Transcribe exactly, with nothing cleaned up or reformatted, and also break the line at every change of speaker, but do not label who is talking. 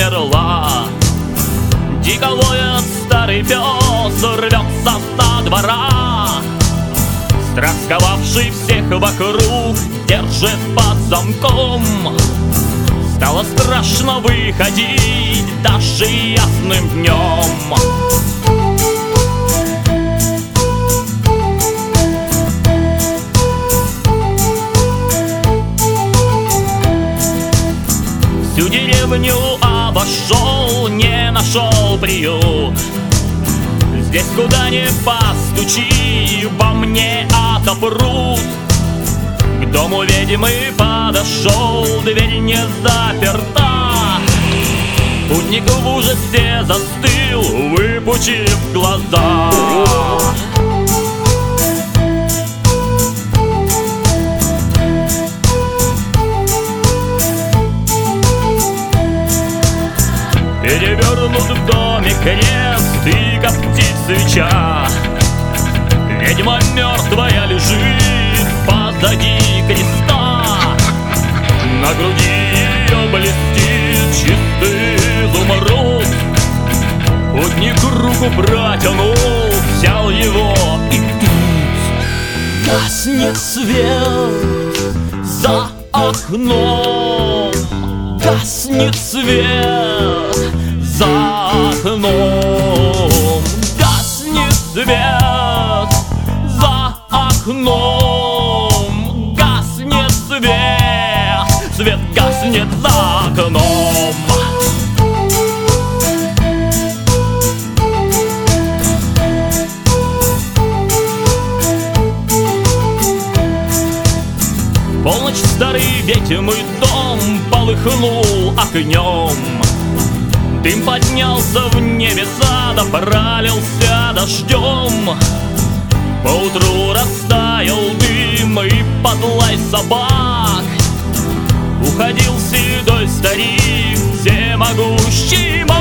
умерла. Дико воет старый пес, рвется со двора. Страх, сковавший всех вокруг, держит под замком. Стало страшно выходить даже ясным днем. Всю деревню обошел, не нашел приют. Здесь куда ни постучи, по мне отопрут. К дому ведьмы подошел, дверь не заперта. Путник в ужасе застыл, выпучив глаза. Перевернут в доме крест и коптит свеча. Ведьма мертвая лежит позади креста. На груди ее блестит чистый изумруд. Путник руку протянул, взял его, и тут гаснет свет за окном. Гаснет свет за окном. Гаснет свет за окном. Гаснет свет, свет гаснет за окном. В полночь старый ведьмы дом полыхнул огнем. Дым поднялся в небеса, да пролился дождем. Поутру растаял дым, и под лай собак уходил седой старик, всемогущий маг.